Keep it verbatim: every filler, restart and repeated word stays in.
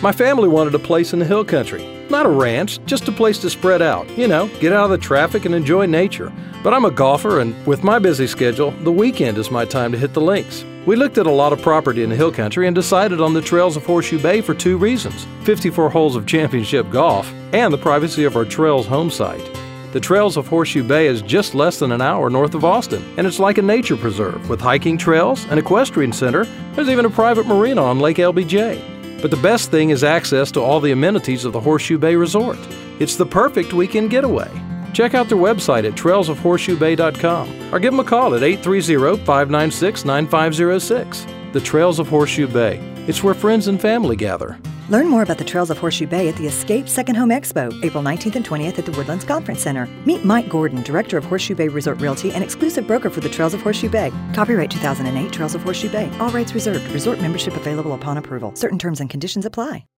My family wanted a place in the hill country. Not a ranch, just a place to spread out. You know, get out of the traffic and enjoy nature. But I'm a golfer, and with my busy schedule, the weekend is my time to hit the links. We looked at a lot of property in the hill country and decided on the Trails of Horseshoe Bay for two reasons: fifty-four holes of championship golf and the privacy of our Trails home site. The Trails of Horseshoe Bay is just less than an hour north of Austin, and it's like a nature preserve with hiking trails, an equestrian center. There's even a private marina on Lake L B J. But the best thing is access to all the amenities of the Horseshoe Bay Resort. It's the perfect weekend getaway. Check out their website at trails of horseshoe bay dot com or give them a call at eight three zero, five nine six, nine five zero six. The Trails of Horseshoe Bay. It's where friends and family gather. Learn more about the Trails of Horseshoe Bay at the Escape Second Home Expo, April nineteenth and twentieth at the Woodlands Conference Center. Meet Mike Gordon, Director of Horseshoe Bay Resort Realty and exclusive broker for the Trails of Horseshoe Bay. Copyright two thousand eight, Trails of Horseshoe Bay. All rights reserved. Resort membership available upon approval. Certain terms and conditions apply.